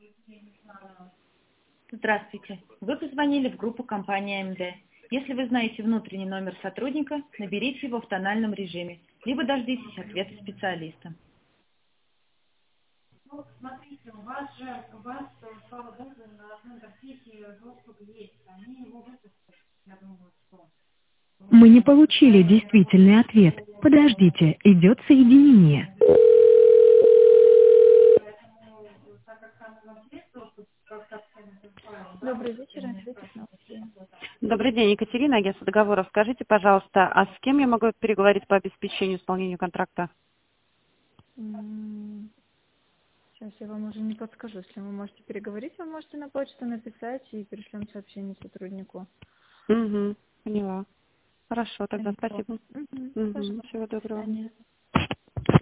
Здравствуйте. Вы позвонили в группу компании АМД. Если вы знаете внутренний номер сотрудника, наберите его в тональном режиме, либо дождитесь ответа специалиста. Ну, смотрите, у вас, слава богу, на интерфейсе доступ есть. Они его выпустят, я думаю, что. Мы не получили действительный ответ. Подождите, идет соединение. Поэтому, так как там у нас есть доступ ко всем этим файлам, да, Добрый вот вечер, всем ответить на вопрос. Добрый день, Екатерина, агентство договоров. Скажите, пожалуйста, а с кем я могу переговорить по обеспечению исполнения контракта? Сейчас я вам уже не подскажу. Если вы можете переговорить, вы можете на почту написать и пришлем сообщение сотруднику. Угу, поняла. Хорошо, тогда Хорошо. спасибо. Угу. Угу, Пожалуйста. всего До доброго. свидания.